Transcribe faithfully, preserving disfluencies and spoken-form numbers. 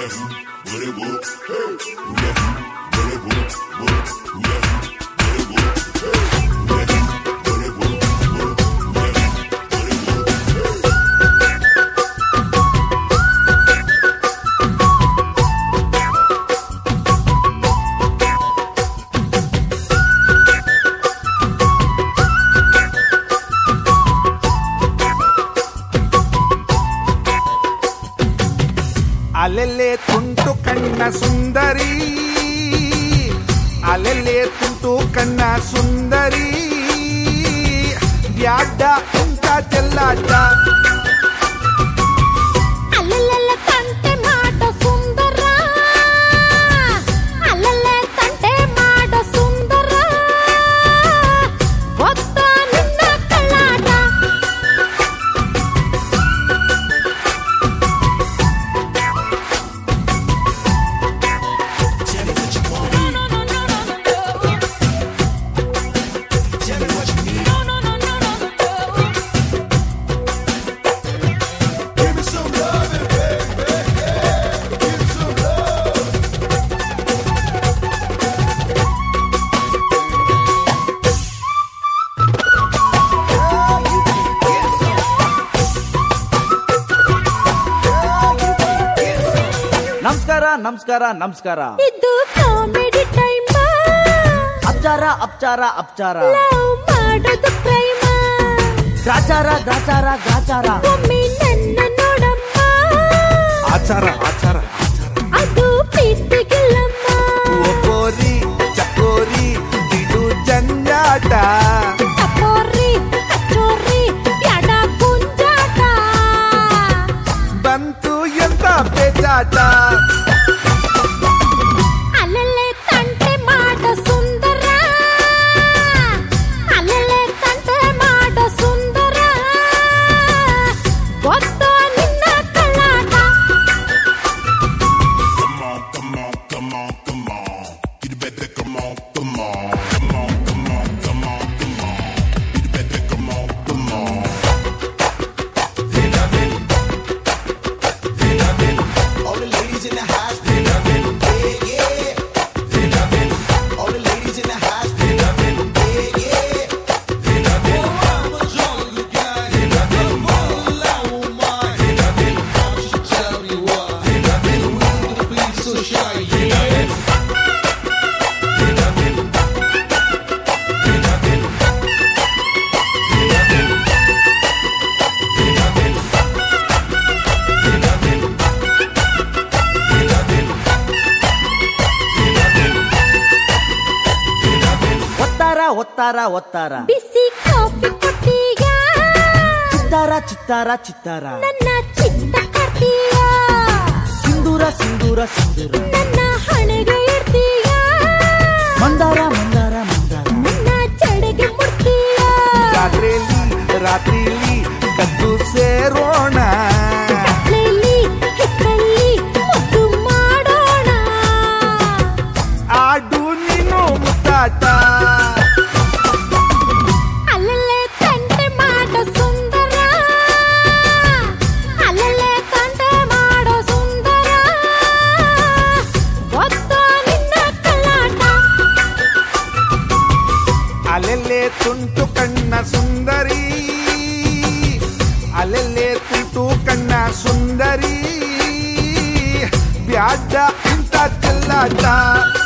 ಅಲೆಲೆ ತುಂಟು ಕಣ್ಣ ಸುಂದರಿ, ಅಲೆಲೆ ತುಂಟು ಕಣ್ಣ ಸುಂದರಿ, ಬ್ಯಾಡ ಇಂಥ ಚೆಲ್ಲಾಟ. ಅಲ್ಲೆಲ್ಲ ತಂಟೆ ಮಾಡೋ ಸುಂದರ, ಅಲ್ಲೆಲ್ಲ ತಂಟೆ ಮಾಡೋ ಸುಂದರ, ಗೊತ್ತ ನಿನ್ನ ಕಳ್ಳಾಟ. ನಮಸ್ಕಾರ ನಮಸ್ಕಾರ ನಮಸ್ಕಾರ. ಇದು ಕಾಮಿಡಿ ಟೈಮ್, ಅಪ್ಚಾರ ಅಪ್ಚಾರ ಅಪ್ಚಾರ, ಲವ್ ಮಾಡೋದು ಕ್ರೈಮ, ಗ್ರಾಚಾರ ಗ್ರಾಚಾರ ಗ್ರಾಚಾರ, ಒಮ್ಮೆ ನನ್ನ ನೋಡಮ್ಮ, ಆಚಾರ ಆಚಾರ ಅದು ಪ್ರೀತಿಗಿಲ್ಲಮ್ಮ. ಒಕೋರಿ ಚಕೋರಿ ಇದು ಜಂಜಾಟ, ಚಕೋರಿ ಕಚೋರಿ ಬ್ಯಾಡ ಕುಂಜಾಟ, ಬಂತು ಎಂತ ಪೇಚಾಟ. ಅಲ್ಲೆಲ್ಲ ತಂಟೆ ಮಾಡೋ ಸುಂದರ, ಅಲ್ಲೆಲ್ಲ ತಂಟೆ ಮಾಡೋ ಸುಂದರ, ಗೊತ್ತ ನಿನ್ನ ಕಳ್ಳಾಟ. Come on, come on, come on, come on. You better come on, come on, come on, come on, come on, come on. You better come on, come on. All the ladies in the house, yeah, yeah. All the ladies in the house, yeah, yeah. Oh, I'm a jolly guy. I'm all out my. I should tell you what. The police so shy, yeah. ಒತ್ತಾರ ಒತ್ತಾರ ಒತ್ತಾರ, ಬಿಸಿ coffee ಕೊಟ್ಟೀಗ, ಚಿತ್ತಾರ ಚಿತ್ತಾರ ಚಿತ್ತಾರ, ನನ್ನ ಚಿತ್ತ ಕರ್ತೀಯ, ಸಿಂಧೂರ ಸಿಂಧೂರ ಸಿಂಧೂರ, ನನ್ನ ಹಣೆಗೆ ಇರ್ತೀಯ, ಮಂದಾರ ಮಂದಾರ ಮಂದಾರ, ನನ್ನ ಜಡೆಗೆ ಮುಡ್ತೀಯ. ರಾತ್ರಿಲಿ ರಾತ್ರಿಲಿ ಕದ್ದು ಸೇರೋಣ, ಕತ್ಲೆಯಲ್ಲಿ ಹಿತ್ತಲ್ಲಿ ಮುದ್ದು ಮಾಡೋಣ, ಆಡು ನೀನು ಮುತ್ತಾಟ. ಅಲ್ಲೆಲ್ಲ ತಂಟೆ ಮಾಡೋ ಸುಂದರ, ಅಲ್ಲೆಲ್ಲ ತಂಟೆ ಮಾಡೋ ಸುಂದರ, ಗೊತ್ತ ನಿನ್ನ ಕಳ್ಳಾಟ. ಅಲೆಲೆ ತುಂಟು ಕಣ್ಣ ಸುಂದರಿ, ಅಲೆಲೆ ತುಂಟು ಕಣ್ಣ ಸುಂದರಿ, ಬ್ಯಾಡ ಇಂಥ ಚೆಲ್ಲಾಟ.